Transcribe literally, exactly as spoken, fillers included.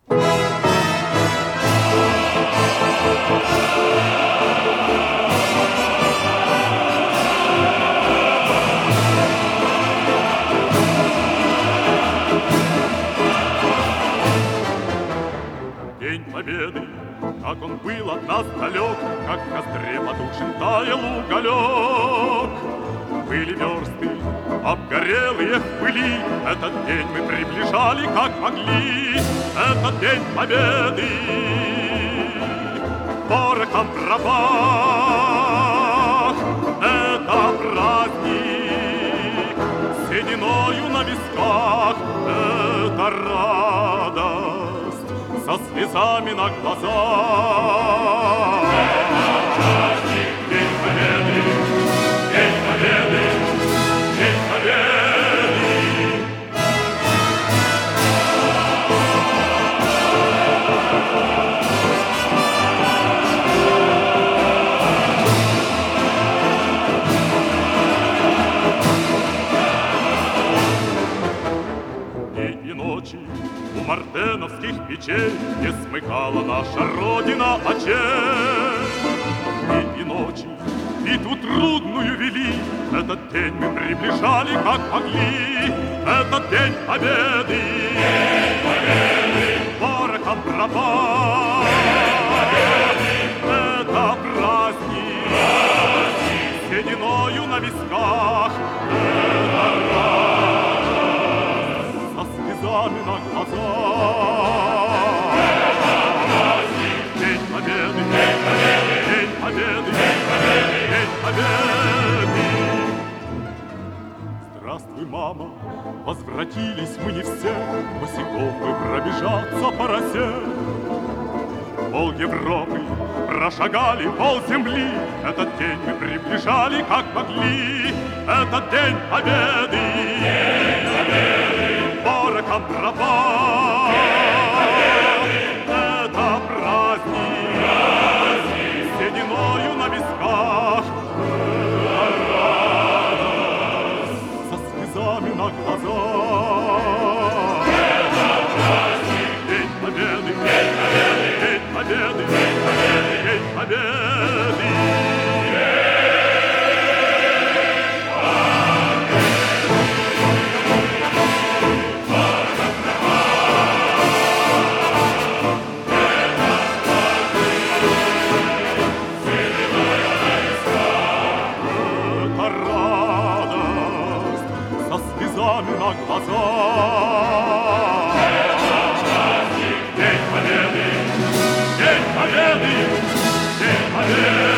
День Победы, как он был от нас далек, как в костре потухшим таял уголек. Были версты, обгорелые в пыли, этот день мы приближали, как могли. Этот день Победы порохом пропах. Это праздник сединою на висках. Это радость со слезами на глазах. День Победы, День Победы, День Победы. День и ночи у мартеновских печей не смыкала наша Родина очей. Дни и ночи битву трудную вели, этот день мы приближали, как могли. Этот день Победы, День Победы, порохом пропах. Это праздник, праздник сединою на висках. Это радость со слезами на глазах. Это праздник, День Победы, День Победы, День Победы, День Победы, День Победы. Здравствуй, мама, возвратились мы не все, босиком мы пробежаться по росе. Пол Европы прошагали, пол земли, этот день мы приближали, как могли. Этот день Победы, День Победы, порохом пропах. Это праздник, праздник сединою на висках. Это радость со слезами на глазах. Это праздник, День Победы, День Победы, День Победы, День Победы, День Победы. Это радость со слезами на глазах. Это праздник, День Победы, День Победы, День Победы.